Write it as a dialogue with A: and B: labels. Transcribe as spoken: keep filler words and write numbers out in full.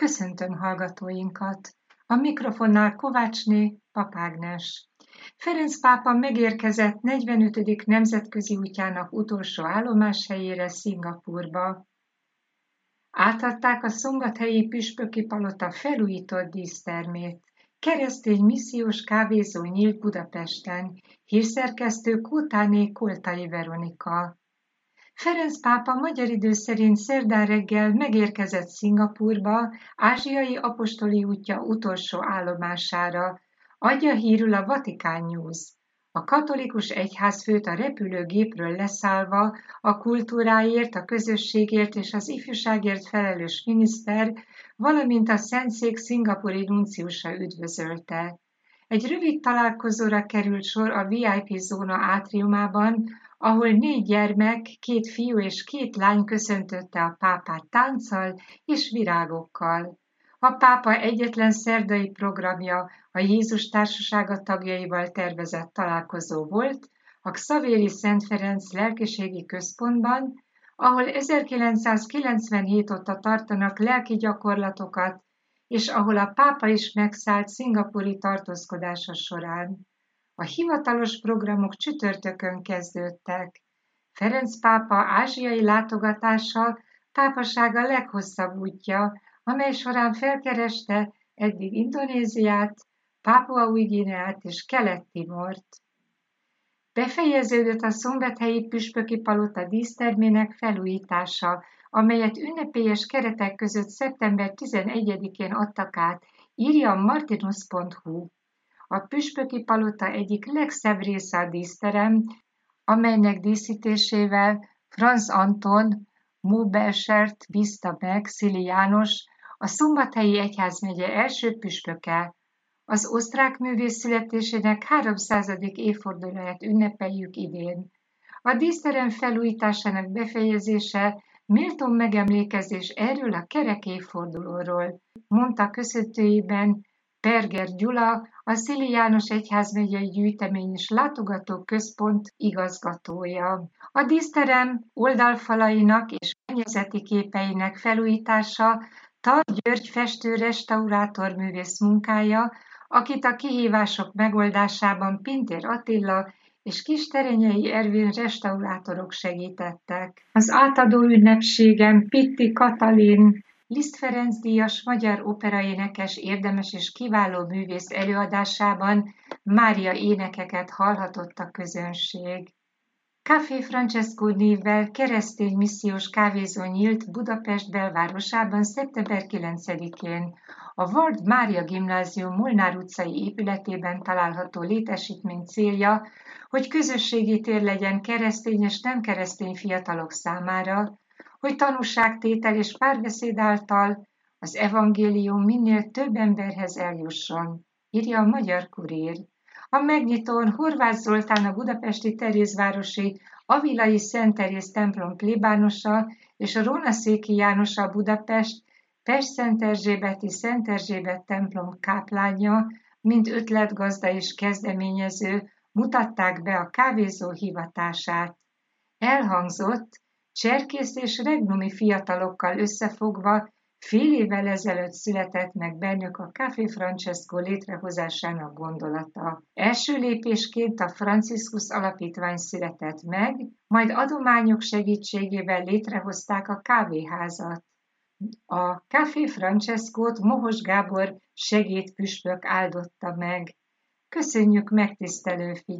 A: Köszöntöm hallgatóinkat! A mikrofonnál Kovácsné Pap Ágnes. Ferenc pápa megérkezett negyvenötödik nemzetközi útjának utolsó állomáshelyére, Szingapúrba. Átadták a szombathelyi püspöki palota felújított dísztermét. Keresztény missziós kávézó nyílt Budapesten. Hírszerkesztő Kótáné Koltai Veronika. Ferenc pápa magyar idő szerint szerdán reggel megérkezett Szingapúrba, ázsiai apostoli útja utolsó állomására, adja hírül a Vatican News. A katolikus egyházfőt a repülőgépről leszállva a kultúráért, a közösségért és az ifjúságért felelős miniszter, valamint a Szentszék szingapúri nunciusa üdvözölte. Egy rövid találkozóra került sor a vé i pé zóna átriumában, ahol négy gyermek, két fiú és két lány köszöntötte a pápát tánccal és virágokkal. A pápa egyetlen szerdai programja a Jézus Társasága tagjaival tervezett találkozó volt a Xavéri Szent Ferenc lelkiségi központban, ahol ezerkilencszázkilencvenhét óta tartanak lelki gyakorlatokat, és ahol a pápa is megszállt szingapúri tartózkodása során. A hivatalos programok csütörtökön kezdődtek. Ferenc pápa ázsiai látogatása pápasága leghosszabb útja, amely során felkereste eddig Indonéziát, Pápua Új-Guineát és Kelet-Timort. Befejeződött a szombathelyi püspöki palota dísztermének felújítása, amelyet ünnepélyes keretek között szeptember tizenegyedikén adtak át, írja a martinus pont hu. A püspöki palota egyik legszebb része a díszterem, amelynek díszítésével Franz Anton Móbelsert bízta meg Szili János, a Szombathelyi egyházmegye első püspöke. Az osztrák művész születésének háromszázadik évfordulóját ünnepeljük idén. A díszterem felújításának befejezése méltó megemlékezés erről a kerek évfordulóról, mondta köszöntőjében Perger Gyula, a Szili János Egyházmegyei Gyűjtemény és Látogató Központ igazgatója. A díszterem oldalfalainak és mennyezeti képeinek felújítása Tar György festő-restaurátor művész munkája, akit a kihívások megoldásában Pintér Attila és Kisterenyei Ervin restaurátorok segítettek. Az átadó ünnepségen Pitti Katalin, Liszt Ferenc díjas magyar operaénekes érdemes és kiváló művész előadásában Mária énekeket hallhatott a közönség. Café Francesco névvel keresztény missziós kávézó nyílt Budapest belvárosában szeptember kilencedikén. A Vard Mária Gimnázium Molnár utcai épületében található létesítmény célja, hogy közösségi tér legyen keresztény és nem keresztény fiatalok számára, hogy tanúságtétel és párbeszéd által az evangélium minél több emberhez eljusson, írja a Magyar Kurír. A megnyitón Horváth Zoltán, a budapesti Terézvárosi Avilai Szent Teréz templom plébánosa és a Rónaszéki János a Budapest Pest-Szent-Erzsébeti Szent Erzsébet templom káplánja, mint ötletgazda és kezdeményező mutatták be a kávézó hivatását. Elhangzott, cserkész és regnumi fiatalokkal összefogva fél évvel ezelőtt született meg bennük a Café Francesco létrehozásának gondolata. Első lépésként a Franciszkus Alapítvány született meg, majd adományok segítségével létrehozták a kávéházat. A Café Francescót Mohos Gábor segédpüspök áldotta meg. Köszönjük megtisztelő figyelmet!